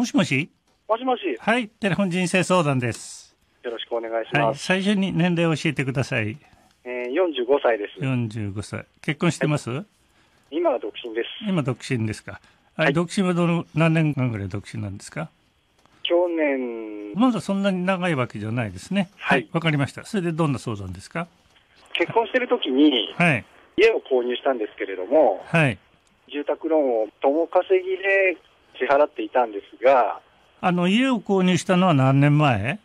しもし。 もしもし。 はい、テレフォン人生相談です。 よろしくお願いします。はい、 最初に年齢を教えてください。 45歳です。 45歳。結婚してます？はい、 今は独身です。 今独身ですか。はい、独身は何年間ぐらい独身なんですか？ 去年。 まだそんなに長いわけじゃないですね。はい、わかりました。それでどんな相談ですか？ 結婚してる時に、 はい、 家を購入したんですけれども、 はい、 住宅ローンを共稼ぎで支払っていたんですが、 家を購入したのは何年前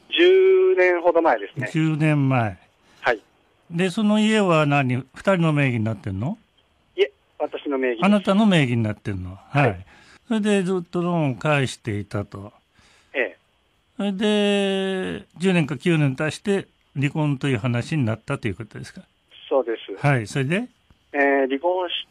？10年ほど前ですね。 10年前。 はい。 で、その家は2人の名義になってんの？ いえ、私の名義です。 あなたの名義になってんの？ はい。 それでずっとローンを返していたと。 ええ。 それで、10年か9年経して離婚という話になったということですか？ そうです。 はい、それで離婚して、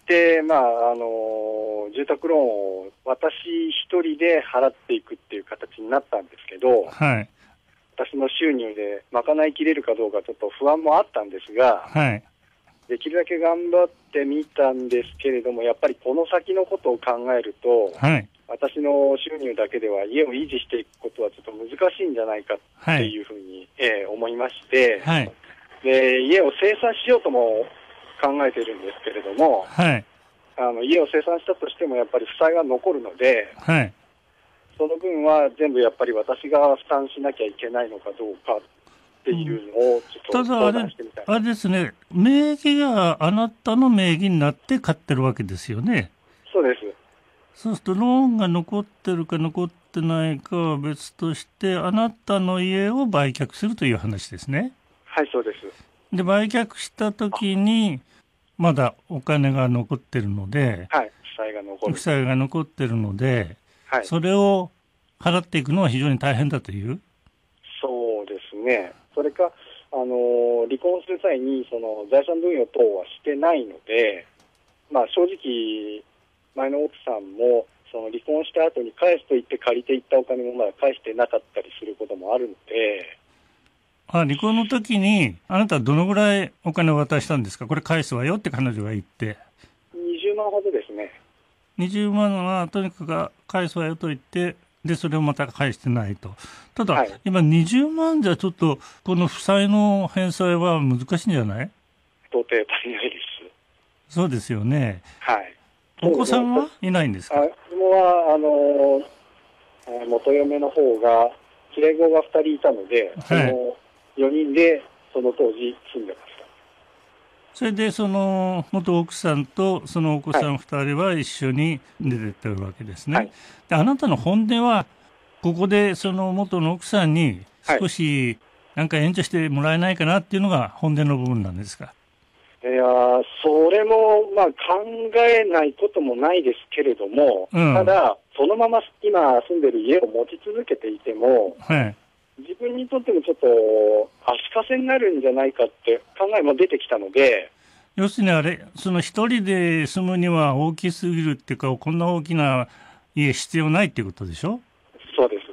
住宅ローンを私一人で払っていくっていう形になったんですけど、 はい、 私の収入で賄いきれるかどうかちょっと不安もあったんですが、 はい、 できるだけ頑張ってみたんですけれども、やっぱりこの先のことを考えると、 はい、 私の収入だけでは家を維持していくことはちょっと難しいんじゃないかっていうふうに、思いまして、 はい、 で家を清算しようとも考えているんですけれども、 はい、 家を清算したとしてもやっぱり負債が残るので、 はい、 その分は全部やっぱり私が負担しなきゃいけないのかどうかっていうのをちょっと相談してみたい。 あれですね、名義があなたの名義になって買ってるわけですよね。 そうです。 そうするとローンが残ってるか残ってないかは別として、あなたの家を売却するという話ですね。 はい、そうです。 で、売却したときにまだお金が残ってるので、 はい、負債が残ってるので、 はい、 それを払っていくのは非常に大変だという。 そうですね。それか離婚する際にその財産分与等はしてないので、正直前の奥さんもその離婚した後に返すと言って借りていったお金もまだ返してなかったりすることもあるので。 離婚の時にあなたはどのぐらいお金を渡したんですか？これ返すわよって彼女が言って。 20万ほどですね。 20万はとにかく返すわよと言って、でそれをまた返してないと。ただ、今20万じゃちょっとこの負債の返済は難しいんじゃない？ 到底足りないです。 そうですよね。 はい。 お子さんはいないんですか？ 子供は元嫁の方が連れ子が2人いたので、その4人でその当時住んでました。 それでその元奥さんとそのお子さん2人は一緒に出てってるわけですね。はい、であなたの本音はここでその元の奥さんに少しなんか援助してもらえないかなっていうのが本音の部分なんですか？ いやそれも考えないこともないですけれども、ただそのまま今住んでる家を持ち続けていても、自分にとってもちょっと足かせになるんじゃないかって考えも出てきたので。 要するにその一人で住むには大きすぎるっていうか、こんな大きな家必要ないっていうことでしょ？ そうです。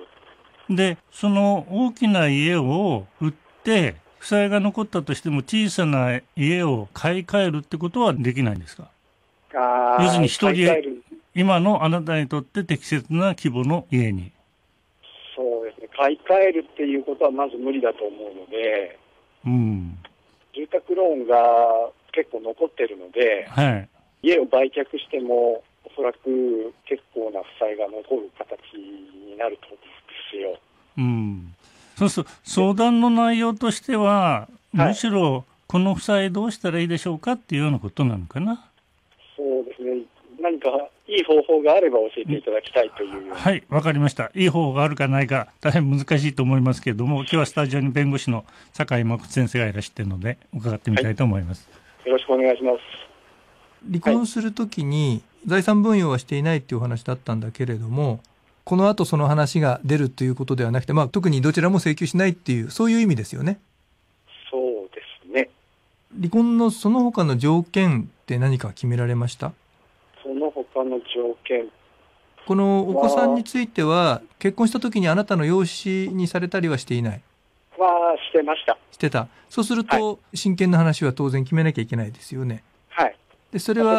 でその大きな家を売って負債が残ったとしても小さな家を買い替えるってことはできないんですか？要するに一人今のあなたにとって適切な規模の家に。 そうですね。買い替えるっていうことはまず無理だと思うので、住宅ローンが結構残ってるので、家を売却してもおそらく結構な負債が残る形になると思うんですよ。 そうすると相談の内容としては、むしろこの負債どうしたらいいでしょうかっていうようなことなのかな。 そうですね。何かいい方法があれば教えていただきたいというような。 はい、わかりました。いい方法があるかないか大変難しいと思いますけれども、今日はスタジオに弁護士の酒井誠先生がいらしているので伺ってみたいと思います。 よろしくお願いします。 離婚するときに財産分与はしていないっていうお話だったんだけれども、この後その話が出るということではなくて、特にどちらも請求しないっていう、そういう意味ですよね。 そうですね。 離婚のその他の条件って何か決められました？ その他の条件、 このお子さんについては結婚した時にあなたの養子にされたりはしていない？ してました。 してた。そうすると、真剣な話は当然決めなきゃいけないですよね。 はい。 でそれは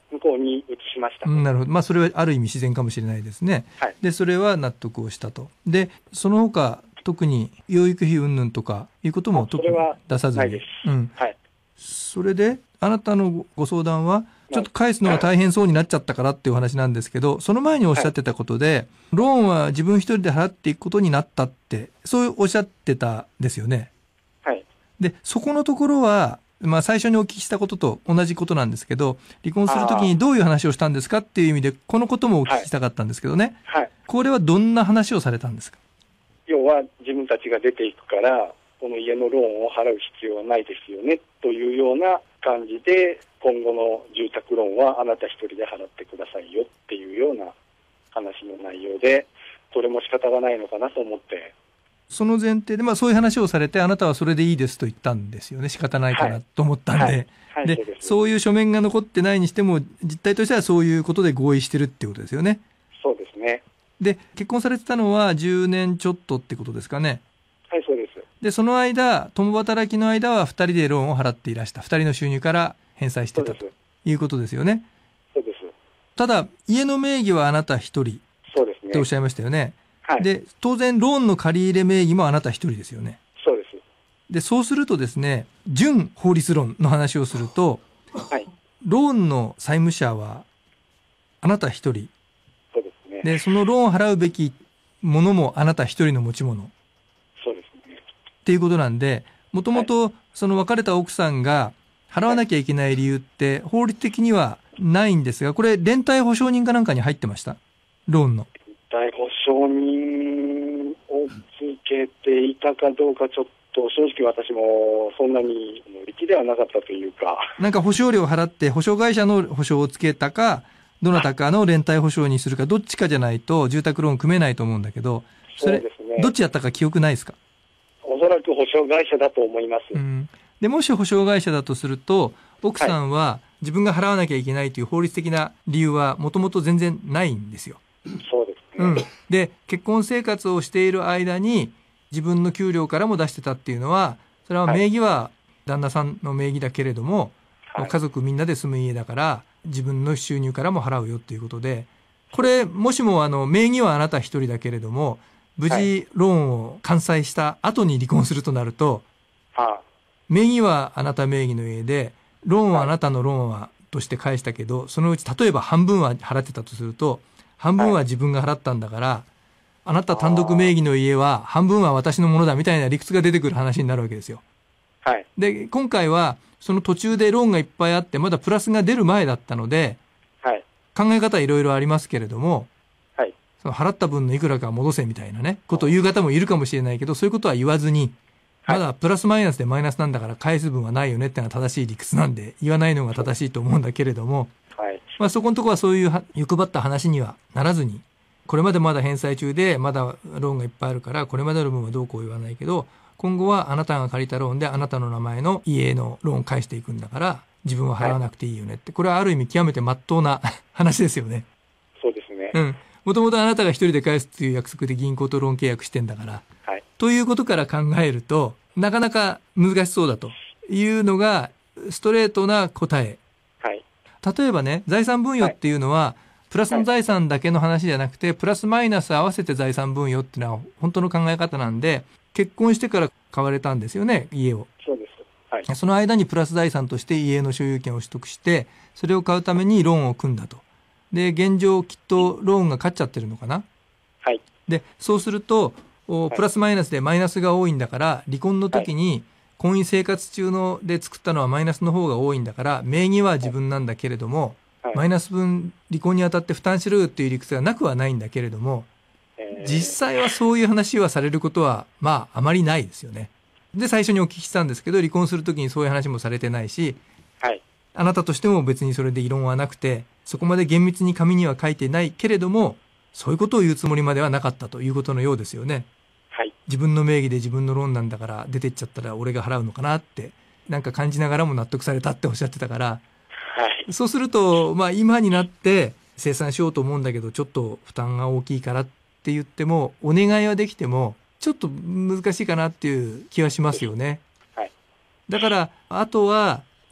向こうに移しました。 なるほど。それはある意味自然かもしれないですね。 はい。 で、それは納得をしたと。で、その他、特に養育費云々とかいうことも特に出さずに。 ないです。はい。 それで、あなたのご相談は、ちょっと返すのが大変そうになっちゃったからっていうお話なんですけど、その前におっしゃってたことで、ローンは自分一人で払っていくことになったって、そうおっしゃってたですよね。 はい。 で、そこのところは、最初にお聞きしたことと同じことなんですけど、離婚するときにどういう話をしたんですかっていう意味で、このこともお聞きしたかったんですけどね。 はい。 これはどんな話をされたんですか？ 要は、自分たちが出ていくから、この家のローンを払う必要はないですよね、というような感じで、今後の住宅ローンはあなた一人で払ってくださいよっていうような話の内容で、それも仕方がないのかなと思って。 その前提で、そういう話をされて、あなたはそれでいいですと言ったんですよね。仕方ないかなと思ったんで。 はい。はい、 で、そういう書面が残ってないにしても、実態としてはそういうことで合意してるってことですよね。 そうですね。 で、結婚されてたのは10年ちょっとってことですかね。 はい、そうです。 で、その間、共働きの間は2人でローンを払っていらした。2人の収入から返済してたということですよね。 そうです。 ただ、家の名義はあなた一人っておっしゃいましたよね。 はい。 で、当然、ローンの借り入れ名義もあなた一人ですよね。 そうです。 で、そうするとですね、準法律論の話をすると、 はい。 ローンの債務者はあなた一人。 そうですね。 で、そのローンを払うべきものもあなた一人の持ち物。 そうですね。 っていうことなんで、もともとその別れた奥さんが払わなきゃいけない理由って法律的にはないんですが、これ連帯保証人かなんかに入ってました？ローンの。 連帯保証人をつけていたかどうかちょっと正直私もそんなに乗り気ではなかったというか。 なんか保証料を払って保証会社の保証をつけたか、どなたかの連帯保証にするか、どっちかじゃないと住宅ローン組めないと思うんだけど、それ、 そうですね、 どっちやったか記憶ないですか？ おそらく保証会社だと思います。 で、もし保証会社だとすると、奥さんは自分が払わなきゃいけないという法律的な理由はもともと全然ないんですよ。 そうですね。 で、結婚生活をしている間に自分の給料からも出してたっていうのは、それは名義は旦那さんの名義だけれども、家族みんなで住む家だから自分の収入からも払うよっていうことで、これもしも名義はあなた一人だけれども、無事ローンを完済した後に離婚するとなると、名義はあなた名義の家で、ローンはあなたのローンはとして返したけど、そのうち例えば半分は払ってたとすると、半分は自分が払ったんだから、あなた単独名義の家は半分は私のものだみたいな理屈が出てくる話になるわけですよ。 はい。 で、今回はその途中でローンがいっぱいあって、まだプラスが出る前だったので、 はい。 考え方いろいろありますけれども、 はい。 その払った分のいくらか戻せみたいなね、ことを言う方もいるかもしれないけど、そういうことは言わずに、まだプラスマイナスでマイナスなんだから返す分はないよねってのが正しい理屈なんで、言わないのが正しいと思うんだけれども、 はい。 そこのところはそういう欲張った話にはならずに、これまでまだ返済中で、まだローンがいっぱいあるから、これまでの分はどうこう言わないけど、今後はあなたが借りたローンであなたの名前の家のローンを返していくんだから、自分は払わなくていいよねって。これはある意味極めて真っ当な話ですよね。 そうですね。 もともとあなたが一人で返すっていう約束で銀行とローン契約してんだから。 はい。 ということから考えると、なかなか難しそうだというのがストレートな答え。 はい。 例えばね、財産分与っていうのは、プラスの財産だけの話じゃなくて、プラスマイナス合わせて財産分与っていうのは本当の考え方なんで、結婚してから買われたんですよね、家を。 そうです。はい。 その間にプラス財産として家の所有権を取得して、それを買うためにローンを組んだと。で、現状きっとローンが勝っちゃってるのかな。 はい。 で、そうすると、プラスマイナスでマイナスが多いんだから、離婚の時に婚姻生活中ので作ったのはマイナスの方が多いんだから、名義は自分なんだけれども、マイナス分離婚にあたって負担しろっていう理屈がなくはないんだけれども、実際はそういう話はされることは、あまりないですよね。で、最初にお聞きしたんですけど、離婚するときにそういう話もされてないし、 はい。 あなたとしても別にそれで異論はなくて、そこまで厳密に紙には書いてないけれども、そういうことを言うつもりまではなかったということのようですよね。 はい。 自分の名義で自分のローンなんだから出てっちゃったら俺が払うのかなって、なんか感じながらも納得されたっておっしゃってたから、 はい。 そうすると、今になって清算しようと思うんだけど、ちょっと負担が大きいからって言っても、お願いはできても、ちょっと難しいかなっていう気はしますよね。 はい。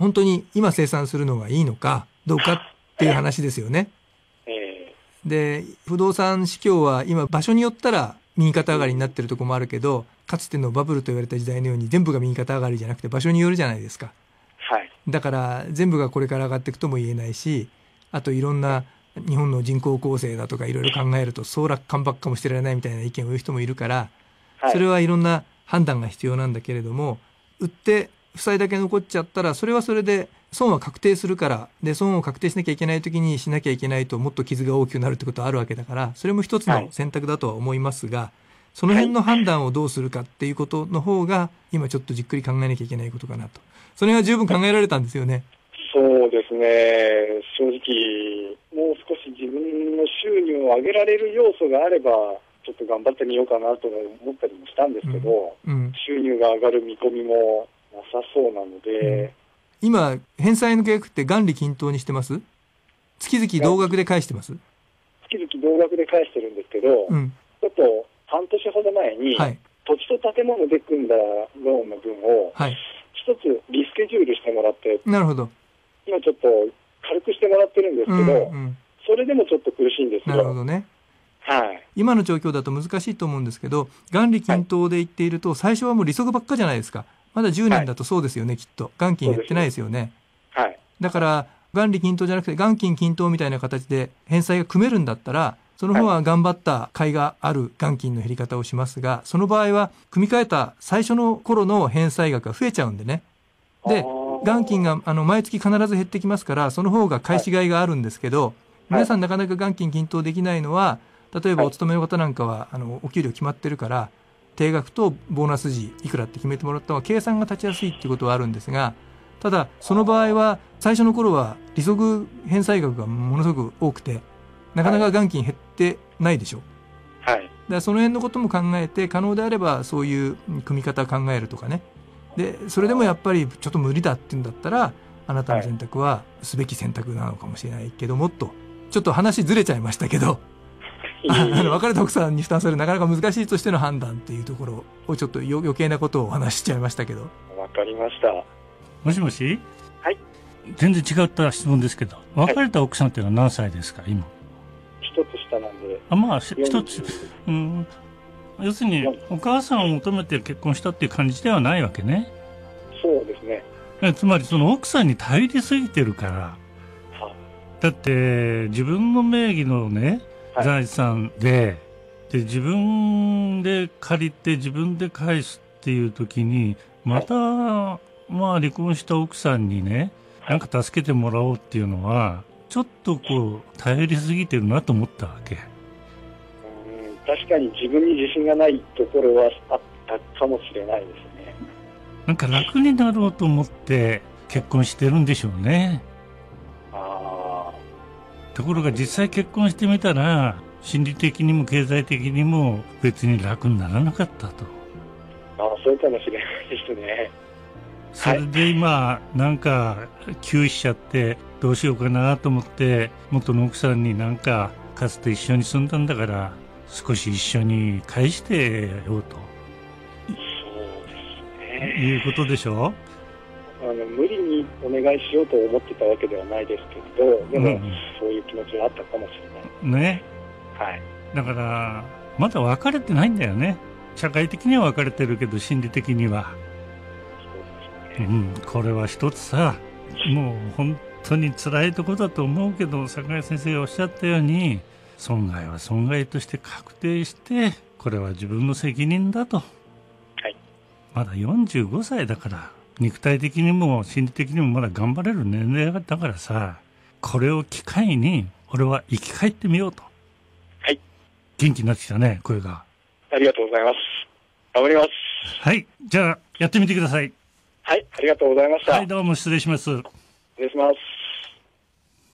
だから、あとは、本当に今清算するのがいいのか、どうかっっていう話ですよね。で、不動産市況は今場所によったら右肩上がりになってるところもあるけど、かつてのバブルと言われた時代のように全部が右肩上がりじゃなくて場所によるじゃないですか。 はい。 だから全部がこれから上がっていくとも言えないし、あといろんな日本の人口構成だとかいろいろ考えると総楽関白かもしれないみたいな意見を言う人もいるから、それはいろんな判断が必要なんだけれども、売って負債だけ残っちゃったらそれはそれで損は確定するから、で損を確定しなきゃいけない時にしなきゃいけないともっと傷が大きくなるってことはあるわけだから、それも一つの選択だとは思いますが、その辺の判断をどうするかっていうことの方が今ちょっとじっくり考えなきゃいけないことかなと。それが十分考えられたんですよね。 そうですね。正直もう少し自分の収入を上げられる要素があればちょっと頑張ってみようかなと思ったりもしたんですけど、収入が上がる見込みもなさそうなので、 今返済の計画って元利均等にしてます？月々同額で返してます？ 月々同額で返してるんですけど、ちょっと半年ほど前に、土地と建物で組んだローンの分を一つリスケジュールしてもらって、 なるほど。 今ちょっと軽くしてもらってるんですけど、それでもちょっと苦しいんですよ。 なるほどね。今の状況だと難しいと思うんですけど、元利均等で言っていると、最初はもう利息ばっかじゃないですか。まだ10年だとそうですよね、きっと。元金減ってないですよね。だから、元利均等じゃなくて元金均等みたいな形で返済が組めるんだったら、その方は頑張った甲斐がある元金の減り方をしますが、その場合は組み替えた最初の頃の返済額が増えちゃうんでね。で、元金が毎月必ず減ってきますから、その方が返しがいがあるんですけど、皆さんなかなか元金均等できないのは、例えばお勤めの方なんかはお給料決まってるから、定額とボーナス時いくらって決めてもらった方が計算が立ちやすいっていうことはあるんですが、ただその場合は最初の頃は利息返済額がものすごく多くて、なかなか元金減ってないでしょ。だからその辺のことも考えて、可能であればそういう組み方考えるとかね。でそれでもやっぱりちょっと無理だっていうんだったら、あなたの選択はすべき選択なのかもしれないけども、とちょっと話ずれちゃいましたけど、別れた奥さんに負担するなかなか難しいとしての判断っていうところをちょっと余計なことをお話ししちゃいましたけど。 わかりました。 もしもし。 はい。 全然違った質問ですけど、別れた奥さんっていうのは何歳ですか、今？ 一つ下なんで。 まあ一つ、要するにお母さんを求めて結婚したっていう感じではないわけね。 そうですね。 つまりその奥さんに頼りすぎてるから。だって自分の名義のね、財産で自分で借りて自分で返すっていう時に、また離婚した奥さんにね、なんか助けてもらおうっていうのはちょっとこう頼りすぎてるなと思ったわけ。 確かに自分に自信がないところはあったかもしれないですね。 なんか楽になろうと思って結婚してるんでしょうね。ところが実際結婚してみたら、心理的にも経済的にも別に楽にならなかったと。 そうかもしれないですね。 それで今、なんか窮しちゃってどうしようかなと思って、元の奥さんになんかかつて一緒に住んだんだから少し一緒に返してようと。 そうですね。 いうことでしょ。 無理にお願いしようと思ってたわけではないですけど、でも、そういう気持ちがあったかもしれないね。 だからまだ別れてないんだよね。社会的には別れてるけど心理的には。そうですね。これは一つさ、もう本当に辛いところだと思うけど、坂井先生がおっしゃったように、損害は損害として確定して、これは自分の責任だと。まだ45歳だから、肉体的にも心理的にもまだ頑張れる年齢だからさ、これを機会に俺は生き返ってみようと。元気になってきたね、声が。 ありがとうございます。頑張ります。 はい、じゃあやってみてください。 はい、ありがとうございました。 はい、どうも失礼します。 失礼します。